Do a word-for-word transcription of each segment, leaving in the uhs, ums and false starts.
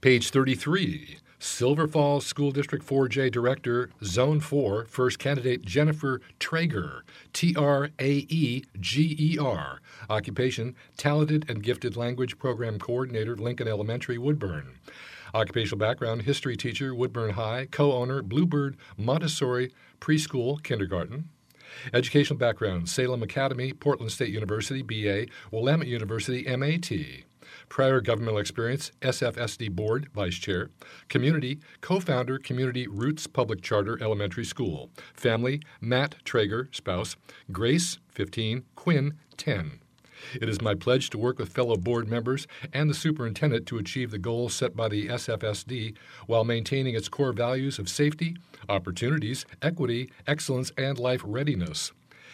Page thirty-three, Silver Falls School District four J Director, Zone four, First Candidate Jennifer Traeger, T R A E G E R. Occupation, Talented and Gifted Language Program Coordinator, Lincoln Elementary, Woodburn. Occupational background, history teacher, Woodburn High, co-owner, Bluebird Montessori Preschool, Kindergarten. Educational background, Salem Academy, Portland State University, B A, Willamette University, M A T. Prior governmental experience, S F S D Board, Vice Chair. Community, co-founder, Community Roots Public Charter Elementary School. Family, Matt Traeger, spouse. Grace, fifteen. Quinn, ten. It is my pledge to work with fellow board members and the superintendent to achieve the goals set by the S F S D while maintaining its core values of safety, opportunities, equity, excellence, and life readiness.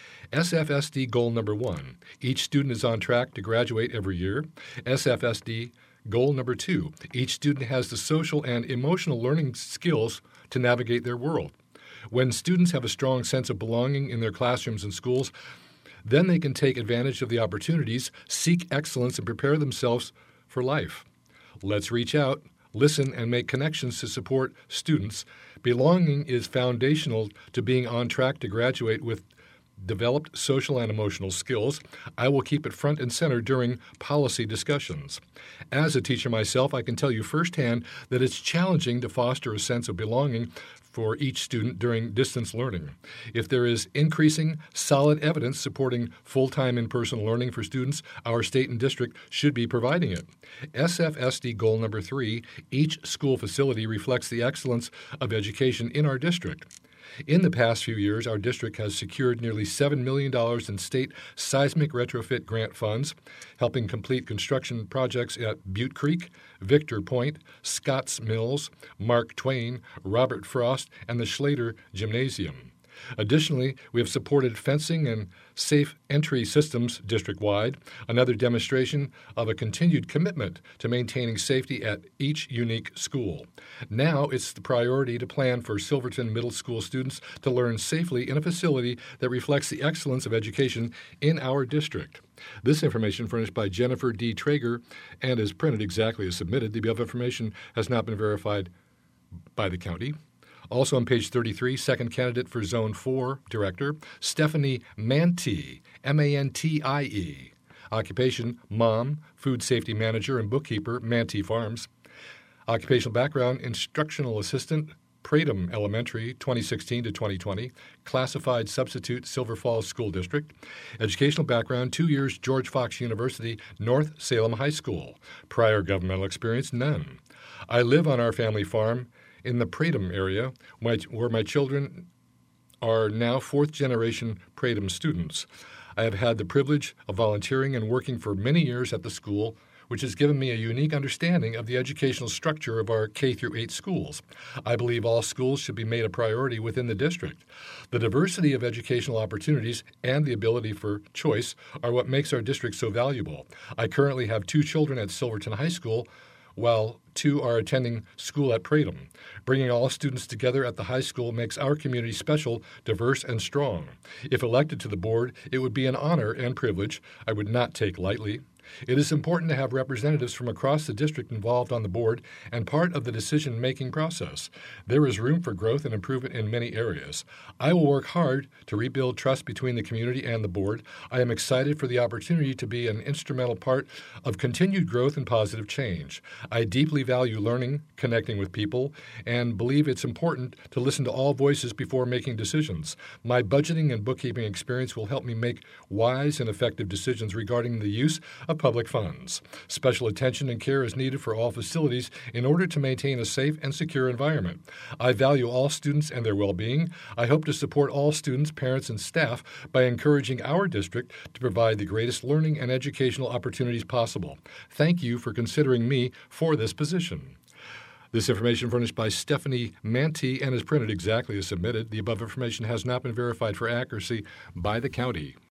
S F S D goal number one, each student is on track to graduate every year. S F S D goal number two, each student has the social and emotional learning skills to navigate their world. When students have a strong sense of belonging in their classrooms and schools, then they can take advantage of the opportunities, seek excellence, and prepare themselves for life. Let's reach out, listen, and make connections to support students. Belonging is foundational to being on track to graduate with developed social and emotional skills. I will keep it front and center during policy discussions. As a teacher myself, I can tell you firsthand that it's challenging to foster a sense of belonging for each student during distance learning. If there is increasing, solid evidence supporting full-time in-person learning for students, our state and district should be providing it. S F S D goal number three, each school facility reflects the excellence of education in our district. In the past few years, our district has secured nearly seven million dollars in state seismic retrofit grant funds, helping complete construction projects at Butte Creek, Victor Point, Scotts Mills, Mark Twain, Robert Frost, and the Schlater Gymnasium. Additionally, we have supported fencing and safe entry systems district-wide, another demonstration of a continued commitment to maintaining safety at each unique school. Now it's the priority to plan for Silverton Middle School students to learn safely in a facility that reflects the excellence of education in our district. This information furnished by Jennifer D. Traeger and is printed exactly as submitted. The above information has not been verified by the county. Also on page thirty-three, second candidate for Zone four, Director, Stephanie Mantie, M A N T I E. Occupation, Mom, Food Safety Manager and Bookkeeper, Mantie Farms. Occupational background, Instructional Assistant, Pratum Elementary, twenty sixteen to twenty twenty. Classified Substitute, Silver Falls School District. Educational background, two years, George Fox University, North Salem High School. Prior governmental experience, none. I live on our family farm in the Pratum area, where my children are now fourth-generation Pratum students. I have had the privilege of volunteering and working for many years at the school, which has given me a unique understanding of the educational structure of our K through eight schools. I believe all schools should be made a priority within the district. The diversity of educational opportunities and the ability for choice are what makes our district so valuable. I currently have two children at Silverton High School, while two are attending school at Pratum. Bringing all students together at the high school makes our community special, diverse, and strong. If elected to the board, it would be an honor and privilege I would not take lightly. It is important to have representatives from across the district involved on the board and part of the decision-making process. There is room for growth and improvement in many areas. I will work hard to rebuild trust between the community and the board. I am excited for the opportunity to be an instrumental part of continued growth and positive change. I deeply value learning, connecting with people, and believe it's important to listen to all voices before making decisions. My budgeting and bookkeeping experience will help me make wise and effective decisions regarding the use of public funds. Special attention and care is needed for all facilities in order to maintain a safe and secure environment. I value all students and their well-being. I hope to support all students, parents, and staff by encouraging our district to provide the greatest learning and educational opportunities possible. Thank you for considering me for this position. This information furnished by Stephanie Mantie and is printed exactly as submitted. The above information has not been verified for accuracy by the county.